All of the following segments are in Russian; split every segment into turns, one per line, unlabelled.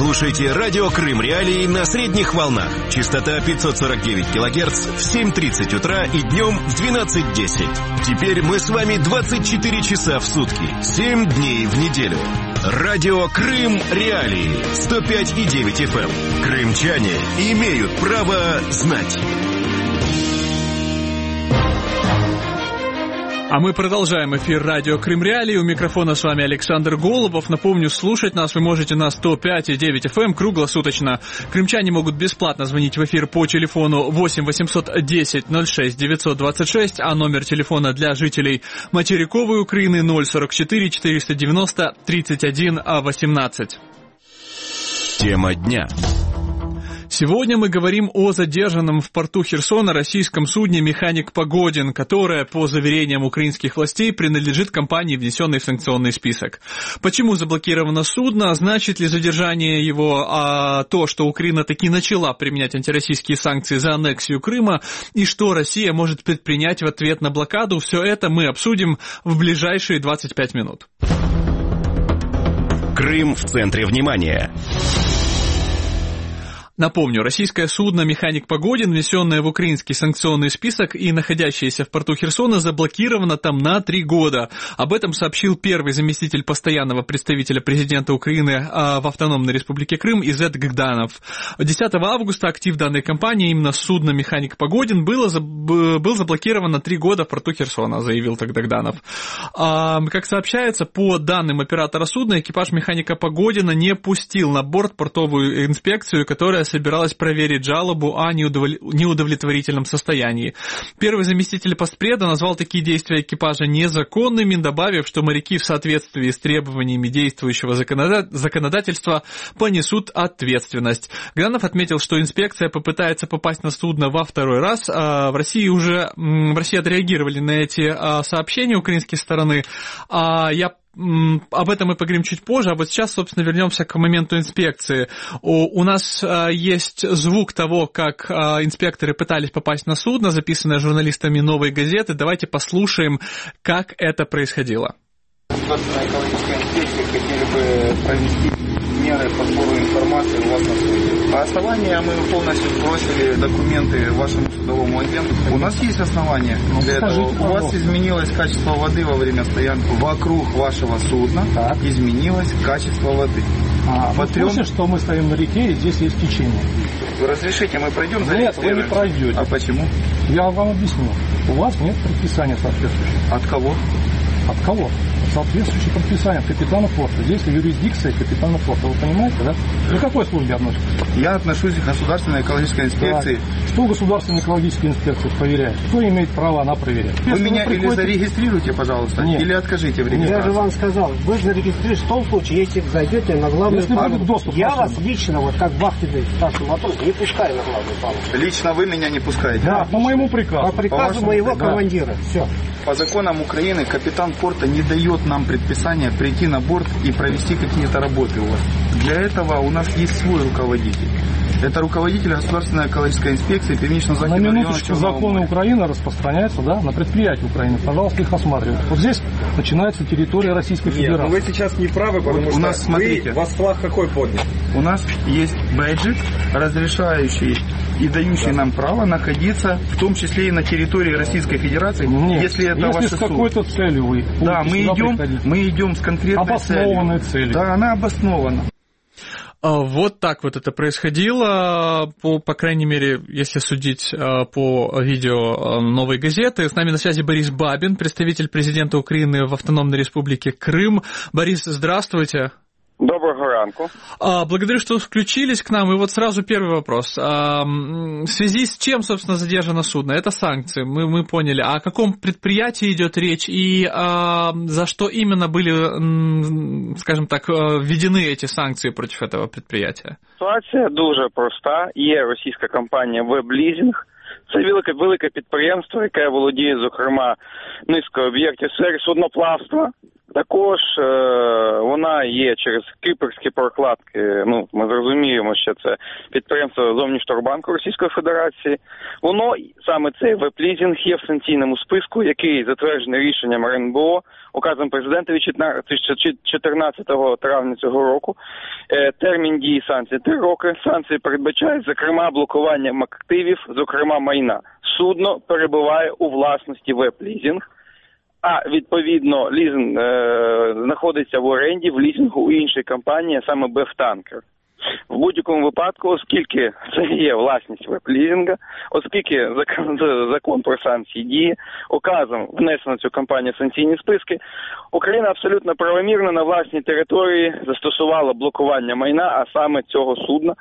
Слушайте радио Крым Реалии на средних волнах. Частота 549 килогерц в 7:30 утра и днем в 12:10. Теперь мы с вами 24 часа в сутки, 7 дней в неделю. Радио Крым Реалии 105,9 FM. Крымчане имеют право знать.
А мы продолжаем эфир радио Крым Реалии. У микрофона с вами Александр Голубов. Напомню, слушать нас вы можете на 105,9 FM круглосуточно. Крымчане могут бесплатно звонить в эфир по телефону 8 810 06 926, а номер телефона для жителей материковой Украины 044 490 31 18.
Тема дня.
Сегодня мы говорим о задержанном в порту Херсона российском судне «Механик Погодин», которое, по заверениям украинских властей, принадлежит компании, внесенной в санкционный список. Почему заблокировано судно? Значит ли задержание его то, что Украина таки начала применять антироссийские санкции за аннексию Крыма? И что Россия может предпринять в ответ на блокаду? Все это мы обсудим в ближайшие 25 минут.
Крым в центре внимания.
Напомню, российское судно «Механик Погодин», внесенное в украинский санкционный список и находящееся в порту Херсона, заблокировано там на 3 года. Об этом сообщил первый заместитель постоянного представителя президента Украины в Автономной Республике Крым Изет Гданов. 10 августа актив данной компании, именно судно «Механик Погодин», был заблокирован на 3 года в порту Херсона, заявил тогда Гданов. Как сообщается, по данным оператора судна, экипаж «Механика Погодина» не пустил на борт портовую инспекцию, которая собиралась проверить жалобу о неудовлетворительном состоянии. Первый заместитель постпреда назвал такие действия экипажа незаконными, добавив, что моряки в соответствии с требованиями действующего законодательства понесут ответственность. Гданов отметил, что инспекция попытается попасть на судно во второй раз. В России отреагировали на эти сообщения украинской стороны. Об этом мы поговорим чуть позже, а вот сейчас, собственно, вернемся к моменту инспекции. У нас есть звук того, как инспекторы пытались попасть на судно, записанное журналистами «Новой газеты». Давайте послушаем, как это происходило.
Государственная экологическая инспекция хотели бы провести меры по сбору информации у вас на суде. По основанию мы полностью сбросили документы вашему судовому агенту. У нас есть основания для этого. У вас изменилось качество воды во время стоянки. Вокруг вашего судна изменилось качество воды.
Вы в курсе, что мы стоим на реке и здесь есть течение?
Вы разрешите, мы пройдем?
Нет, вы не пройдете.
А почему?
Я вам объясню. У вас нет предписания соответствующего.
От кого?
От кого? Соответствующее предписание от капитана порта. Здесь юрисдикция капитана порта. Вы понимаете, да? Вы к какой службе относитесь?
Я отношусь к Государственной экологической инспекции.
Да. Что Государственная экологическая инспекция проверяет? Кто имеет право, она проверяет.
Вы меня или зарегистрируйте, пожалуйста,
нет,
или откажите в регистрации.
Я же вам сказал, вы зарегистрируете в том случае, если зайдете на главную палубу. Я вас лично, вот как вахтенный старший матрос, не пускаю на главную палубу.
Лично вы меня не пускаете?
Да, по моему приказу.
По приказу моего командира. Все.
По законам Украины капитан порта не дает нам предписания прийти на борт и провести какие-то работы у вас. Для этого у нас есть свой руководитель. Это руководитель Государственной экологической инспекции первично-захидного района.
На минуточку, законы Украины распространяются, да, на предприятия Украины. Пожалуйста, их осматривайте. Вот здесь начинается территория Российской Федерации.
Нет, но вы сейчас не правы, потому что
у нас, смотрите,
у вас флаг какой поднят?
У нас есть бейджик, разрешающий и дающий нам право находиться, в том числе и на территории Российской Федерации,
нет,
если это
если
ваше
с какой-то целью вы.
Да, мы идем с конкретной
обоснованной целью.
Да, она обоснована.
Вот так вот это происходило, по крайней мере, если судить по видео «Новой газеты». С нами на связи Борис Бабин, представитель президента Украины в Автономной Республике Крым. Борис, здравствуйте.
Доброго ранку.
Благодарю, что включились к нам. И вот сразу первый вопрос. В связи с чем, собственно, задержано судно? Это санкции, мы поняли. О каком предприятии идет речь и за что именно были, скажем так, введены эти санкции против этого предприятия?
Ситуація дуже проста. Є російська компанія «Веблізінг». Це велике підприємство, яке володіє, зокрема, низкою об'єктів в сфері судноплавства. Також вона є через кіпрські прокладки, ми зрозуміємо, що це підприємство Зовнішторгбанку Російської Федерації. Воно, саме цей веб-лізінг, є в санкційному списку, який затверджений рішенням РНБО, указом президента від 14 травня цього року. Термін дії санкцій 3 роки. Санкції передбачають, зокрема, блокуванням активів, зокрема майна. Судно перебуває у власності веб-лізінг. А, відповідно, лізинг знаходиться в оренді, в лізингу у іншій компанії, а саме Бефтанкер. В будь-якому випадку, оскільки це є власність веб-лізинга, оскільки закон про санкції діє, указом внесено цю компанію в санкційні списки, Україна абсолютно правомірно на власній території застосувала блокування майна, а саме цього судна.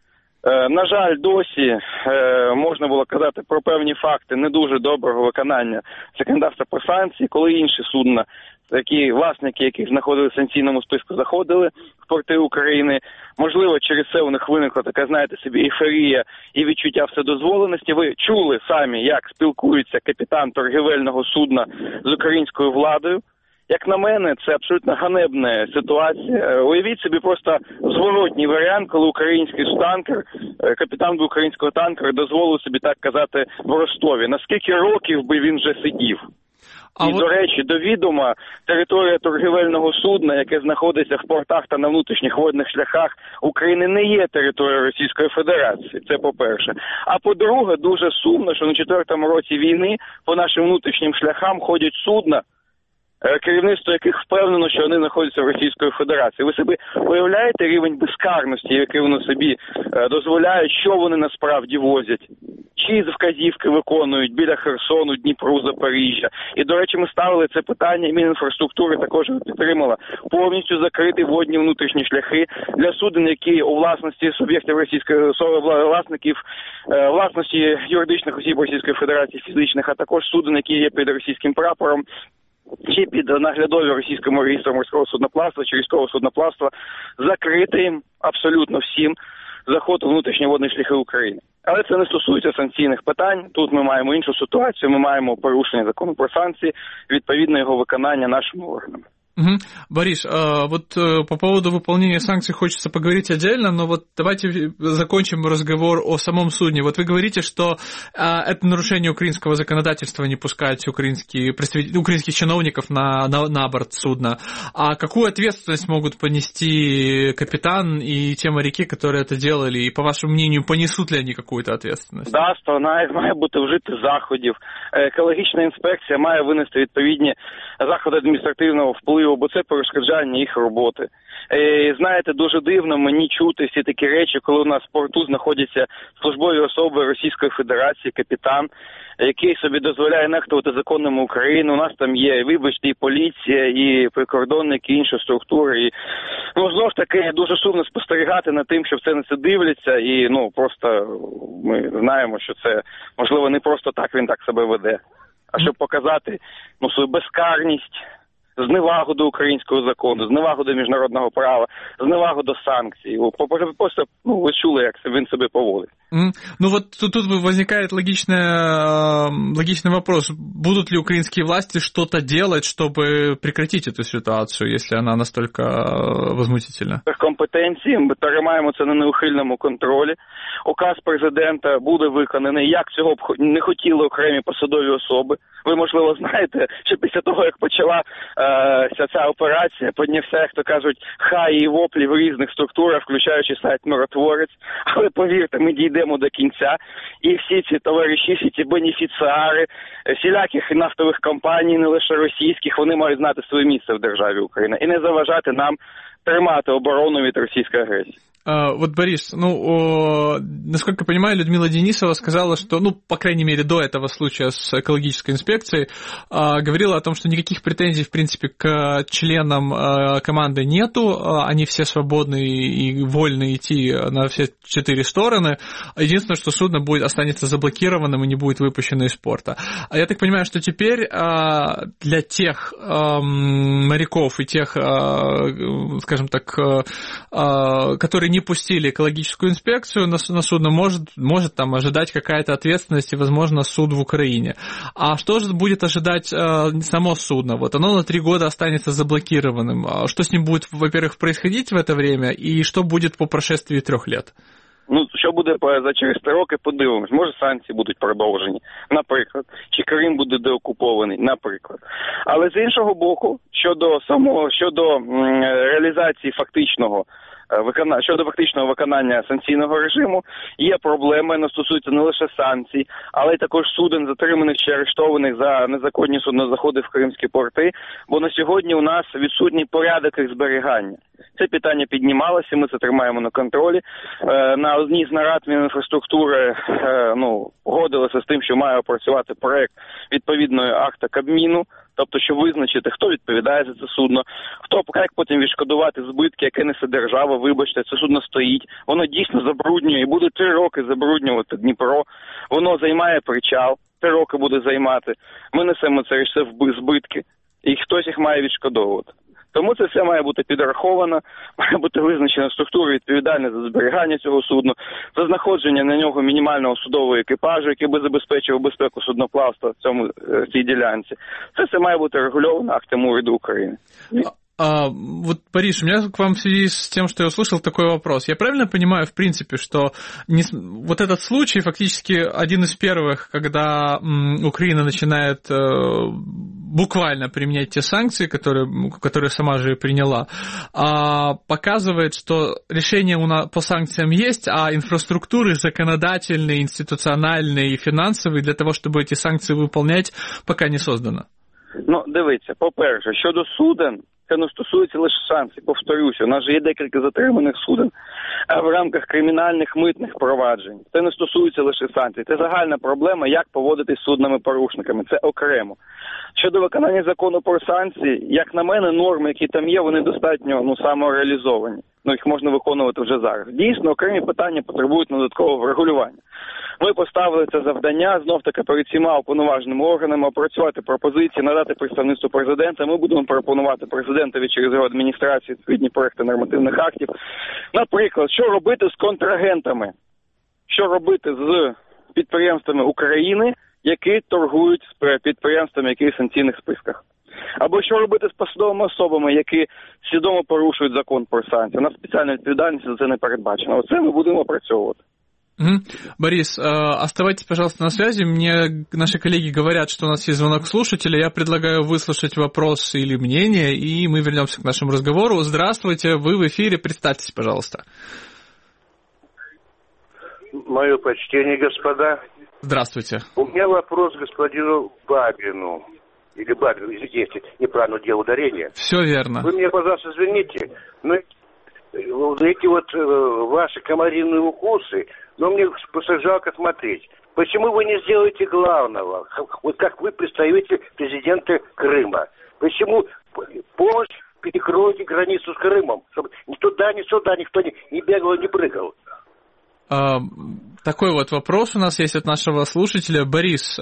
На жаль, досі можна було казати про певні факти не дуже доброго виконання законодавства про санкції, коли інші судна, власники яких знаходилися в санкційному списку, заходили в порти України. Можливо, через це у них виникла така, знаєте собі, ейфорія і відчуття вседозволеності. Ви чули самі, як спілкується капітан торгівельного судна з українською владою. Як на мене, це абсолютно ганебна ситуація. Уявіть собі просто зворотній варіант, коли український танкер, капітан українського танкера дозволив собі так казати в Ростові. Наскільки років би він вже сидів? До речі, до відома, територія торгівельного судна, яке знаходиться в портах та на внутрішніх водних шляхах України, не є територією Російської Федерації. Це по-перше. А по-друге, дуже сумно, що на 4-му році війни по нашим внутрішнім шляхам ходять судна, керівництво яких впевнено, що вони знаходяться в Російської Федерації. Ви собі уявляєте рівень безкарності, який вони собі дозволяють, що вони насправді возять? Чиї вказівки виконують біля Херсону, Дніпру, Запоріжжя. І, до речі, ми ставили це питання, і Мінінфраструктури також підтримала. Повністю закриті водні внутрішні шляхи для суден, які у власності суб'єктів Російської власників, власності юридичних осіб Російської Федерації, фізичних, а також суден, які є під російським прапором, чи під наглядові російському реєстру морського судноплавства чи військового судноплавства, закрити їм абсолютно всім заход у внутрішні водні шляхи України. Але це не стосується санкційних питань. Тут ми маємо іншу ситуацію, ми маємо порушення закону про санкції, відповідно його виконання нашими органами.
Угу. Борис, вот по поводу выполнения санкций хочется поговорить отдельно, но вот давайте закончим разговор о самом судне. Вот вы говорите, что это нарушение украинского законодательства не пускать украинских чиновников на борт судна. А какую ответственность могут понести капитан и те моряки, которые это делали? И, по вашему мнению, понесут ли они какую-то ответственность?
Да, сторона має бути вжити заходів. Екологічна інспекція має винести відповідні заходи адміністративного впливу, бо це перешкоджання їх роботи. Знаєте, дуже дивно мені чути всі такі речі, коли у нас в порту знаходяться службові особи Російської Федерації, капітан, який собі дозволяє нехтувати законами України. У нас там є, вибачте, і поліція, і прикордонники, і інші структури. І, знову ж таки, дуже сумно спостерігати над тим, що все на це дивляться, і, просто ми знаємо, що це, можливо, не просто так він так себе веде, а щоб показати, свою безкарність, зневагу до українського закону, зневагу до міжнародного права, зневагу до санкцій. Просто, ви чули, як він себе поводить.
Вот тут возникает логичный вопрос. Будут ли украинские власти что-то делать, чтобы прекратить эту ситуацию, если она настолько возмутительна?
Компетенції, ми тримаємо це на неухильному контролі. Указ президента буде виконаний. Як цього б не хотіли окремі посадові особи. Ви, можливо, знаєте, що після того, як почала ця операція, піднявся, як то кажуть, хаї і воплі в різних структурах, включаючи сайт «Миротворець». Але, повірте, ми дійдемо до кінця. І всі ці товариші, всі ці бенефіціари, всіляких нафтових компаній, не лише російських, вони мають знати своє місце в державі Україна і не заважати нам тримати оборону від російської агресії.
Вот, Борис, насколько я понимаю, Людмила Денисова сказала, что, по крайней мере, до этого случая с экологической инспекцией, говорила о том, что никаких претензий, в принципе, к членам команды нету, они все свободны и вольны идти на все 4 стороны. Единственное, что судно останется заблокированным и не будет выпущено из порта. А я так понимаю, что теперь для тех моряков и тех, скажем так, которые не пустили экологическую инспекцию на судно, может там ожидать какая-то ответственность и, возможно, суд в Украине. А что же будет ожидать само судно? Вот оно на 3 года останется заблокированным. Что с ним будет, во-первых, происходить в это время, и что будет по прошествии 3 лет?
Ну, що буде за через 3 роки, подивимось. Може, санкції будуть продовжені, наприклад. Чи Крим буде деокупований, наприклад. Але з іншого боку, щодо реалізації фактичного виконання санкційного режиму, є проблеми, не стосуються не лише санкцій, але й також суден, затриманих чи арештованих за незаконні суднозаходи в кримські порти, бо на сьогодні у нас відсутній порядок їх зберігання. Це питання піднімалося, ми це тримаємо на контролі. На одній з нарад Мінінфраструктури погодилося з тим, що має опрацювати проект відповідної акта Кабміну, тобто, щоб визначити, хто відповідає за це судно, як потім відшкодувати збитки, яке несе держава, вибачте, це судно стоїть, воно дійсно забруднює і буде 3 роки забруднювати Дніпро, воно займає причал, 3 роки буде займати, ми несемо це збитки, і хтось їх має відшкодовувати. Тому це все має бути підраховано, має бути визначена структура відповідальна за зберігання цього судна, за знаходження на нього мінімального судового екіпажу, який би забезпечував безпеку судноплавства в цій ділянці. Це все має бути регульовано актом уряду України.
Вот, Борис, у меня к вам в связи с тем, что я услышал, такой вопрос. Я правильно понимаю, в принципе, что вот этот случай фактически один из первых, когда Украина начинает буквально применять те санкции, которые сама же и приняла, показывает, что решение по санкциям есть, а инфраструктуры законодательные, институциональные и финансовые для того, чтобы эти санкции выполнять, пока не создано?
Ну, дивіться, по-перше, щодо суден, це не стосується лише санкцій, повторюся, у нас же є декілька затриманих суден в рамках кримінальних митних проваджень. Це не стосується лише санкцій, це загальна проблема, як поводитись з суднами-порушниками, це окремо. Щодо виконання закону про санкції, як на мене, норми, які там є, вони достатньо самореалізовані. Їх можна виконувати вже зараз. Дійсно, окремі питання потребують додаткового врегулювання. Ми поставили це завдання, знов-таки перед всіма уповноваженими органами, опрацювати пропозиції, надати представництво президента. Ми будемо пропонувати президентові через його адміністрацію відповідні проекти нормативних актів. Наприклад, що робити з контрагентами? Що робити з підприємствами України, які торгують з підприємствами, які в санкційних списках? Або що робити з посадовими особами, які свідомо порушують закон про санкції? У нас спеціальна відповідальність за це не передбачена. Оце ми будемо опрацьовувати.
Борис, оставайтесь, пожалуйста, на связи. Мне наши коллеги говорят, что у нас есть звонок слушателя. Я предлагаю выслушать вопрос или мнение, и мы вернемся к нашему разговору. Здравствуйте, вы в эфире. Представьтесь, пожалуйста.
Мое почтение, господа.
Здравствуйте.
У меня вопрос к господину Бабину. Или Бабину, извините, неправильно делал ударение.
Все верно.
Вы меня, пожалуйста, извините, но эти ваши комариные укусы, мне просто жалко смотреть. Почему вы не сделаете главного, вот как вы представитель президента Крыма? Почему полностью перекроете границу с Крымом, чтобы ни туда, ни сюда никто не бегал и не прыгал?
Такой вот вопрос у нас есть от нашего слушателя. Борис,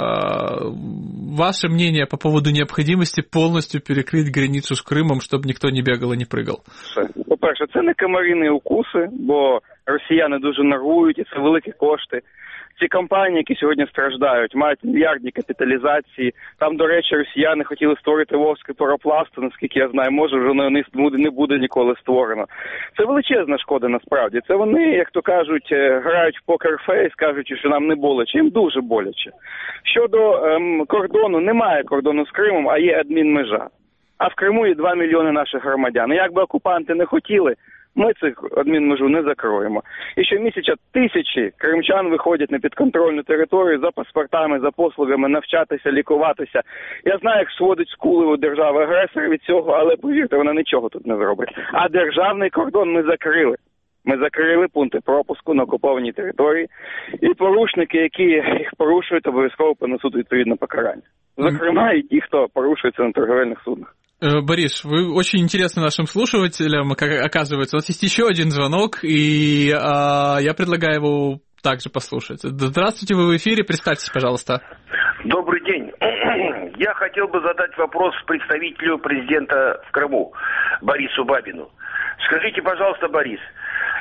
ваше мнение по поводу необходимости полностью перекрыть границу с Крымом, чтобы никто не бегал и не прыгал?
По-перше, це не комарині укуси, бо росіяни дуже нервують, і це великі кошти. Ці компанії, які сьогодні страждають, мають мільярдні капіталізації. Там, до речі, росіяни хотіли створити Вовський паропласт, наскільки я знаю, може вже не буде ніколи створено. Це величезна шкода насправді. Це вони, як то кажуть, грають в покерфейс, кажучи, що нам не боляче. Їм дуже боляче. Щодо кордону, немає кордону з Кримом, а є адмінмежа. А в Криму є 2 мільйони наших громадян. І якби окупанти не хотіли, ми цих адмінмежу не закроємо. І щомісяця тисячі кримчан виходять на підконтрольну територію за паспортами, за послугами, навчатися, лікуватися. Я знаю, як сводить скули у держави-агресора від цього, але, повірте, вона нічого тут не зробить. А державний кордон ми закрили. Ми закрили пункти пропуску на окупованій території, і порушники, які їх порушують, обов'язково понесуть відповідне покарання. Зокрема, і ті, хто порушується на торговельних суднах.
Борис, вы очень интересны нашим слушателям, оказывается. У нас есть еще один звонок, и я предлагаю его также послушать. Здравствуйте, вы в эфире, представьтесь, пожалуйста.
Добрый день. Я хотел бы задать вопрос представителю президента в Крыму, Борису Бабину. Скажите, пожалуйста, Борис,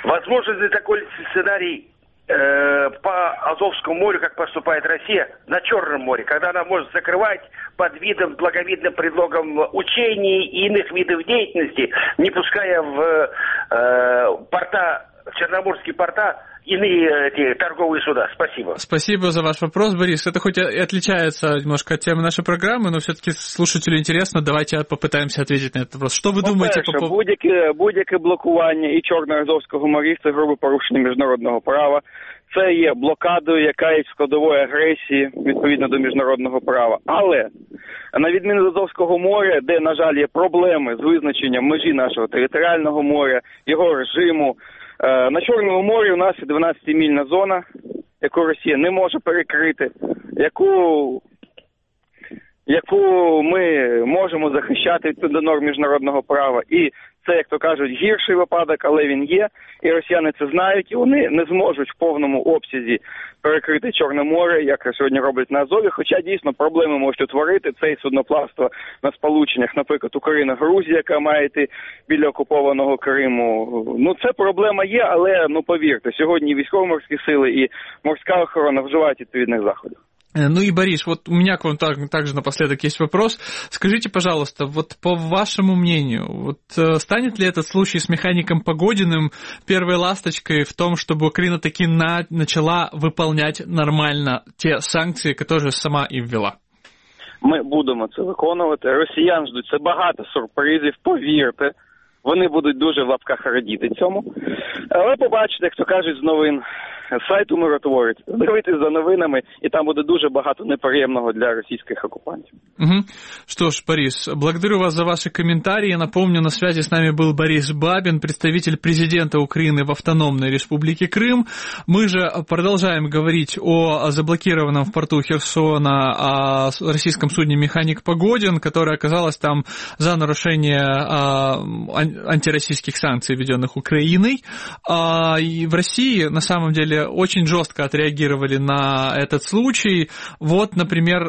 Возможно ли такой сценарий по Азовскому морю, как поступает Россия, на Черном море, когда она может закрывать под видом, благовидным предлогом учений и иных видов деятельности, не пуская в порта, в черноморские порта, иные эти торговые суда. Спасибо.
Спасибо за ваш вопрос, Борис. Это хоть и отличается немножко от темы нашей программы, но все-таки слушателю интересно. Давайте попытаемся ответить на этот вопрос. Что вы думаете по поводу...
Будь-яке блокування і Чорно-Азовського морів – це грубе порушення міжнародного права. Це є блокадою, яка є складовою агресії відповідно до міжнародного права. Але на відміну від Азовського моря, де, на жаль, є проблеми з визначенням межі нашого територіального моря, його режиму, на Чорному морі у нас є 12-мільна зона, яку Росія не може перекрити, яку ми можемо захищати відповідно до норм міжнародного права. І це, як то кажуть, гірший випадок, але він є. І росіяни це знають, і вони не зможуть в повному обсязі перекрити Чорне море, як сьогодні роблять на Азові. Хоча, дійсно, проблеми можуть утворити. Це і судноплавство на сполученнях, наприклад, Україна-Грузія, яка має йти біля окупованого Криму. Ну, це проблема є, але, повірте, сьогодні військово-морські сили і морська охорона вживають відповідних заходів.
Ну и, Борис, вот у меня к вам также напоследок есть вопрос. Скажите, пожалуйста, вот по вашему мнению, вот станет ли этот случай с механиком Погодиным первой ласточкой в том, чтобы Украина таки начала выполнять нормально те санкции, которые сама и ввела?
Ми будемо це виконувати. Росіян ждуть це багато сюрпризів, повірте. Вони будуть дуже в лапках радіти цьому. Але побачите, як то кажуть з новин, сайту «Миротворець». Дивитесь за новинами, и там будет дуже багато неприємного для российских оккупантов.
Угу. Что ж, Борис, благодарю вас за ваши комментарии. Напомню, на связи с нами был Борис Бабин, представитель президента Украины в Автономной Республике Крым. Мы же продолжаем говорить о заблокированном в порту Херсона о российском судне «Механик Погодин», которое оказалось там за нарушение антироссийских санкций, введенных Украиной. И в России, на самом деле, очень жестко отреагировали на этот случай. Вот, например,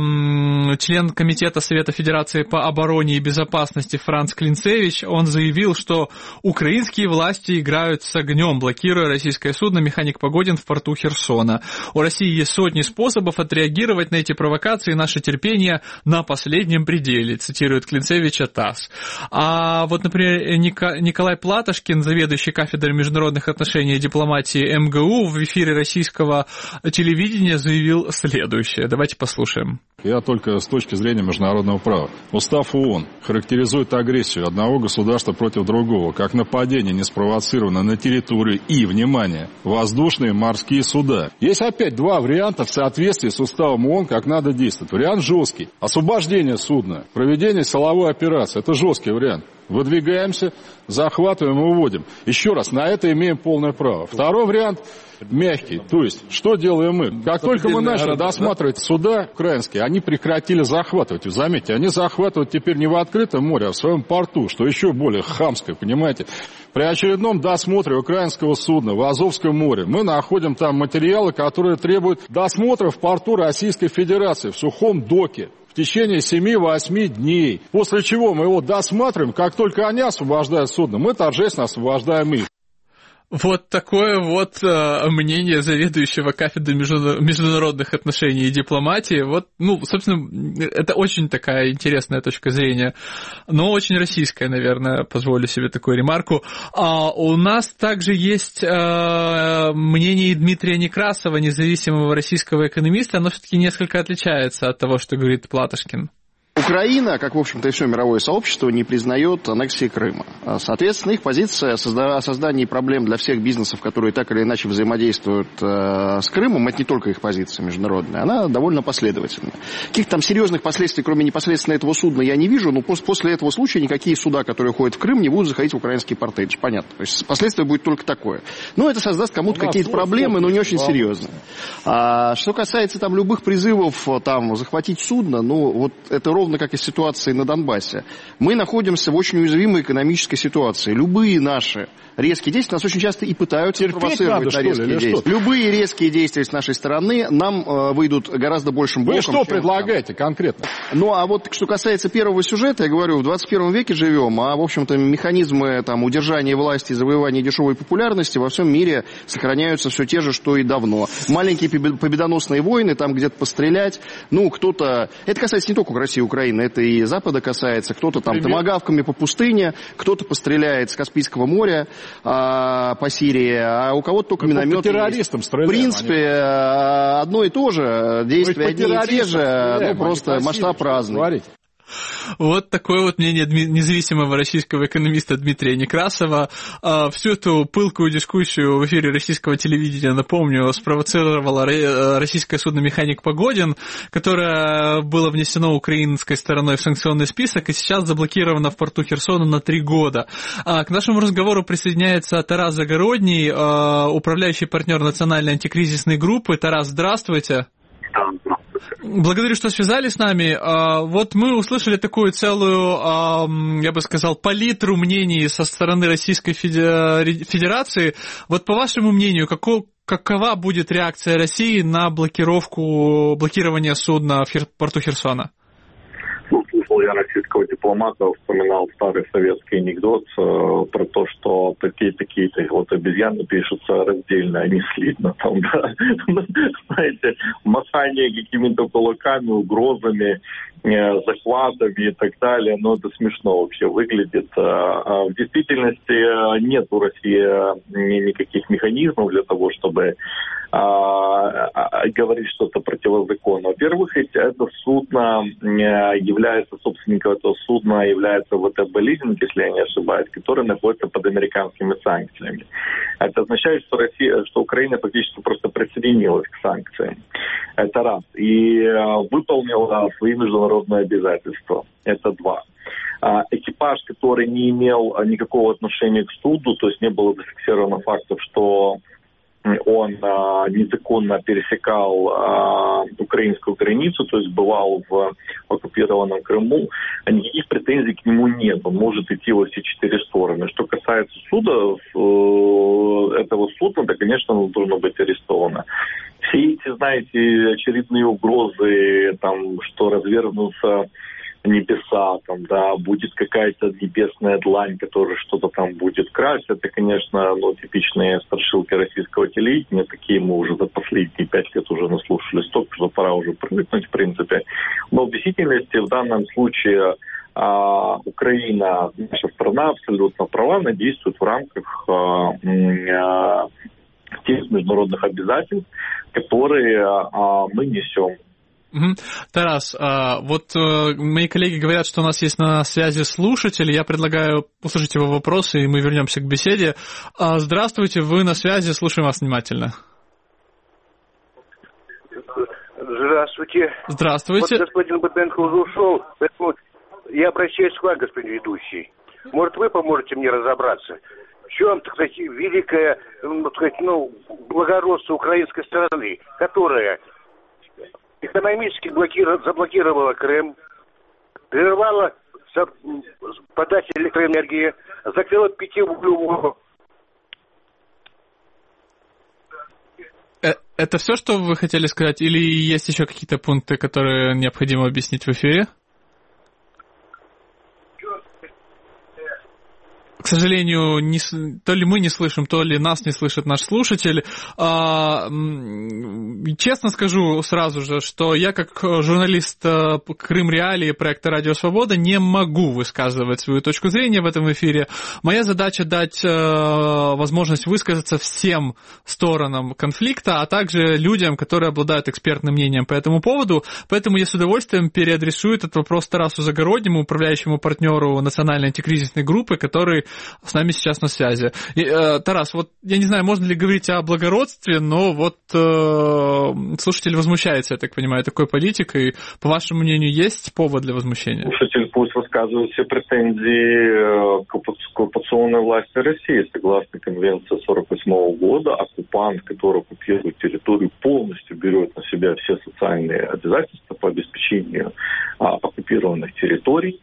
член Комитета Совета Федерации по обороне и безопасности Франц Клинцевич, он заявил, что украинские власти играют с огнем, блокируя российское судно «Механик Погодин» в порту Херсона. У России есть сотни способов отреагировать на эти провокации, наше терпение на последнем пределе, цитирует Клинцевича ТАСС. А вот, например, Николай Платошкин, заведующий кафедрой международных отношений и дипломатии МГУ, в эфире российского телевидения заявил следующее. Давайте послушаем.
Я только с точки зрения международного права. Устав ООН характеризует агрессию одного государства против другого как нападение, не спровоцированное на территорию и, внимание, воздушные морские суда. Есть опять два варианта в соответствии с уставом ООН, как надо действовать. Вариант жесткий. Освобождение судна, проведение силовой операции. Это жесткий вариант. Выдвигаемся, захватываем и уводим. Еще раз, на это имеем полное право. Второй вариант мягкий. То есть, что делаем мы? Как только мы начали досматривать суда украинские, они прекратили захватывать. Вы заметьте, они захватывают теперь не в открытом море, а в своем порту, что еще более хамское, понимаете? При очередном досмотре украинского судна в Азовском море мы находим там материалы, которые требуют досмотра в порту Российской Федерации, в сухом доке. В течение 7-8 дней. После чего мы его досматриваем, как только они освобождают судно, мы торжественно освобождаем их.
Вот такое вот мнение заведующего кафедрой международных отношений и дипломатии. Вот, собственно, это очень такая интересная точка зрения, но очень российская, наверное, позволю себе такую ремарку. У нас также есть мнение Дмитрия Некрасова, независимого российского экономиста, оно все-таки несколько отличается от того, что говорит Платошкин.
Украина, как, в общем-то, и все мировое сообщество, не признает аннексии Крыма. Соответственно, их позиция о создании проблем для всех бизнесов, которые так или иначе взаимодействуют с Крымом, это не только их позиция международная, она довольно последовательная. Каких-то там серьезных последствий, кроме непосредственно этого судна, я не вижу, но после этого случая никакие суда, которые ходят в Крым, не будут заходить в украинские порты. Это же понятно. То есть последствие будет только такое. Но это создаст кому-то какие-то проблемы, но не очень серьезные. Что касается там любых призывов там захватить судно, вот это ровно как и с ситуацией на Донбассе. Мы находимся в очень уязвимой экономической ситуации. Любые наши резкие действия нас очень часто и пытаются провоцировать на резкие действия. Любые резкие действия с нашей стороны нам выйдут гораздо большим боком.
Вы что предлагаете конкретно?
Ну, а вот что касается первого сюжета, я говорю, в 21 веке живем, а, в общем-то, механизмы там, удержания власти, завоевания дешевой популярности во всем мире сохраняются все те же, что и давно. Маленькие победоносные войны, там где-то пострелять, ну, кто-то... Это касается не только России и Украины, это и Запада касается. Кто-то там томагавками по пустыне, кто-то постреляет с Каспийского моря по Сирии, а у кого-то только минометы.
Террористам стреляем.
В принципе, одно и то же, действия одни и те же, ну, просто масштаб разный.
Вот такое вот мнение независимого российского экономиста Дмитрия Некрасова. Всю эту пылкую дискуссию в эфире российского телевидения, напомню, спровоцировала российское судно «Механик Погодин», которое было внесено украинской стороной в санкционный список и сейчас заблокировано в порту Херсона на 3 года. К нашему разговору присоединяется Тарас Загородний, управляющий партнер национальной антикризисной группы. Тарас, здравствуйте. Благодарю, что связались с нами. Вот мы услышали такую целую, я бы сказал, палитру мнений со стороны Российской Федерации. Вот по вашему мнению, какова будет реакция России на блокирование судна в порту Херсона?
Слушал я российского дипломата, вспоминал старый советский анекдот про то, что такие-то вот обезьяны пишутся раздельно, а не слитно. Там, да. Знаете, махание какими-то кулаками, угрозами, захватами и так далее, но это смешно вообще выглядит. В действительности нет у России никаких механизмов для того, чтобы говорить что-то противозаконно. Во-первых, это судно является, собственником этого судна является ВТБ Лизинг, если я не ошибаюсь, который находится под американскими санкциями. Это означает, что Украина фактически просто присоединилась к санкциям. Это раз. И выполнила свои международные обязательства. Это два. Экипаж, который не имел никакого отношения к суду, то есть не было зафиксировано фактов, что он незаконно пересекал украинскую границу, то есть бывал в оккупированном Крыму, никаких претензий к нему нет. Он может идти во все 4 стороны. Что касается суда, этого судна, да, конечно, оно должно быть арестовано. Все эти, знаете, очередные угрозы, там, что развернутся небеса, там, да, будет какая-то небесная длань, которая что-то там будет красть. Это, конечно, типичные страшилки российского телевидения. Такие мы уже за последние 5 лет уже наслушались столько, что пора уже привыкнуть, в принципе. Но в действительности в данном случае Украина, наша страна, абсолютно права, она действует в рамках тех международных обязательств, которые мы несем.
Тарас, вот мои коллеги говорят, что у нас есть на связи слушатель. Я предлагаю услышать его вопросы, и мы вернемся к беседе. Здравствуйте, вы на связи, слушаем вас внимательно.
Здравствуйте.
Здравствуйте.
Вот господин Бабенко уже ушел, поэтому я обращаюсь к вам, господин ведущий. Может, вы поможете мне разобраться, в чем, так сказать, великое, благородство украинской стороны, которая экономически заблокировала Крым, прервала подачу электроэнергии, закрыла питьевую.
Это все, что вы хотели сказать? Или есть еще какие-то пункты, которые необходимо объяснить в эфире? К сожалению, то ли мы не слышим, то ли нас не слышит наш слушатель. Честно скажу сразу же, что я как журналист Крым Реалии проекта «Радио Свобода» не могу высказывать свою точку зрения в этом эфире. Моя задача дать возможность высказаться всем сторонам конфликта, а также людям, которые обладают экспертным мнением по этому поводу. Поэтому я с удовольствием переадресую этот вопрос Тарасу Загороднему, управляющему партнеру национальной антикризисной группы, который с нами сейчас на связи. Тарас, вот я не знаю, можно ли говорить о благородстве, но вот слушатель возмущается, я так понимаю, такой политикой. По вашему мнению, есть повод для возмущения?
Слушатель пусть высказывает все претензии к оккупационной власти России. Согласно Конвенции 1948 года, оккупант, который оккупирует территорию, полностью берет на себя все социальные обязательства по обеспечению оккупированных территорий,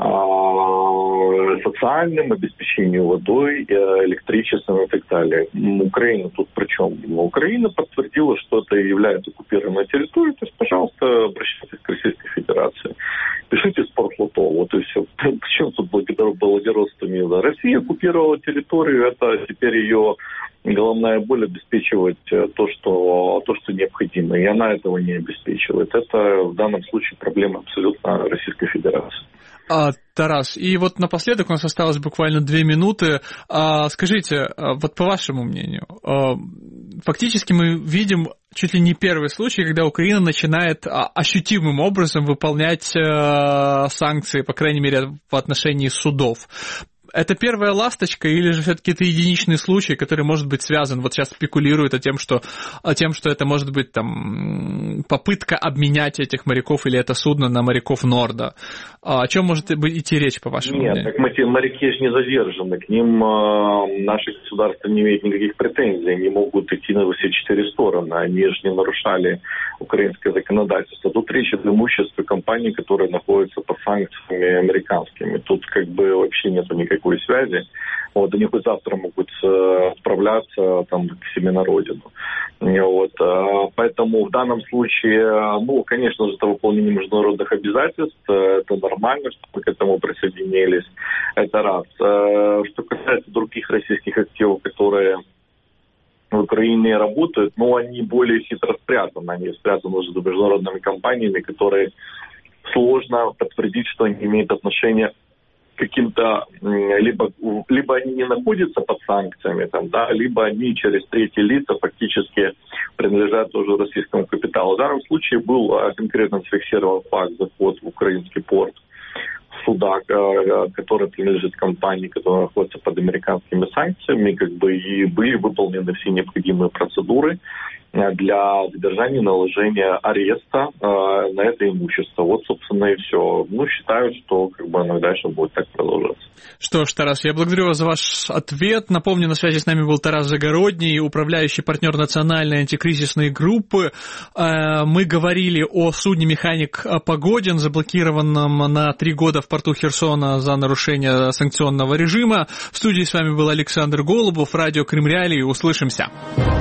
социальным обеспечению водой, электричеством и так далее. Украина тут при чем? Украина подтвердила, что это является оккупированной территорией, то есть, пожалуйста, обращайтесь к Российской Федерации. Пишите спортлото, вот и все. Почему тут благородство мира? Россия оккупировала территорию, это теперь ее головная боль обеспечивать то, что необходимо, и она этого не обеспечивает. Это в данном случае проблема абсолютно Российской Федерации.
Тарас, и вот напоследок у нас осталось буквально 2 минуты. Скажите, вот по вашему мнению, фактически мы видим чуть ли не первый случай, когда Украина начинает ощутимым образом выполнять санкции, по крайней мере, в отношении судов. Это первая ласточка или же все-таки это единичный случай, который может быть связан, вот сейчас спекулируют тем, что это может быть там попытка обменять этих моряков или это судно на моряков Норда. О чем может идти речь, по вашему мнению?
Нет, так моряки же не задержаны, к ним наше государство не имеет никаких претензий, они могут идти на все 4 стороны, они же не нарушали украинское законодательство. Тут речь о имуществе компаний, которые находятся под санкциями американскими. Тут как бы вообще нету никакой связи. Вот, они хоть завтра могут отправляться там, к себе на родину. Вот, поэтому в данном случае, конечно же, это выполнение международных обязательств, это нормально, что мы к этому присоединились, это раз. Что касается других российских активов, которые в Украине работают, они более хитро спрятаны, они спрятаны уже за международными компаниями, которые сложно подтвердить, что они имеют отношение каким-то, либо они не находятся под санкциями, либо они через третьи лица фактически принадлежат уже российскому капиталу. В данном случае был конкретно зафиксирован факт заход в украинский порт суда, который принадлежит компании, которая находится под американскими санкциями, и были выполнены все необходимые процедуры для задержания и наложения ареста на это имущество. Вот, собственно, и все. Считаю, что оно дальше будет так продолжаться.
Что ж, Тарас, я благодарю вас за ваш ответ. Напомню, на связи с нами был Тарас Загородний, управляющий партнер национальной антикризисной группы. Мы говорили о судне «Механик Погодин», заблокированном на 3 года в порту Херсона за нарушение санкционного режима. В студии с вами был Александр Голубов, радио Крым Реалии. Услышимся.